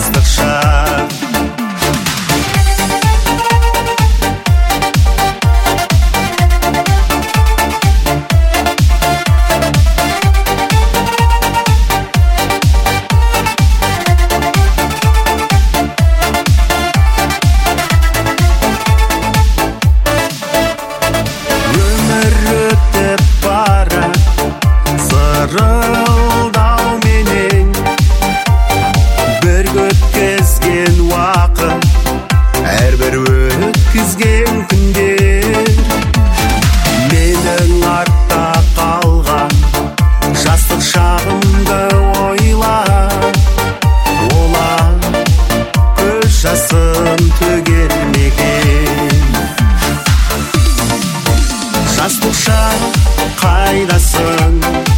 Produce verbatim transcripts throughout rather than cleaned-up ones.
жастық шақ. Сырылдауменен бір өткізген уақыт, әрбір өткізген күндер менің артта қалған жастық шағымды ойла. Олар көз жасын төгер мекен. Жастық шақ қайдасың,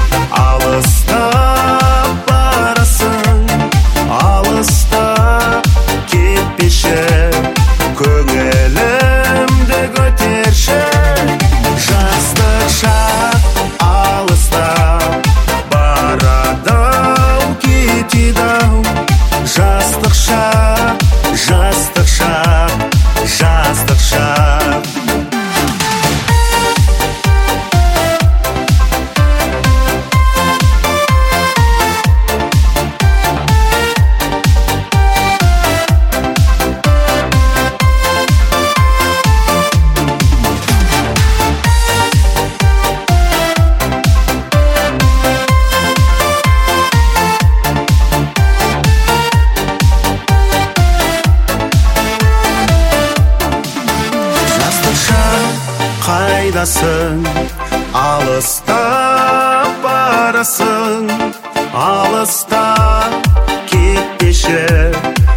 алыстап барасың, алыстап кетпеші, көңілімді көтерші. Жастық шақ алыстап барады-ау, кетеді-ау. Жастық шақ, жастық шақ, жастық шақ. Қайдасың, алыстап барасың, алыстап кетпеші,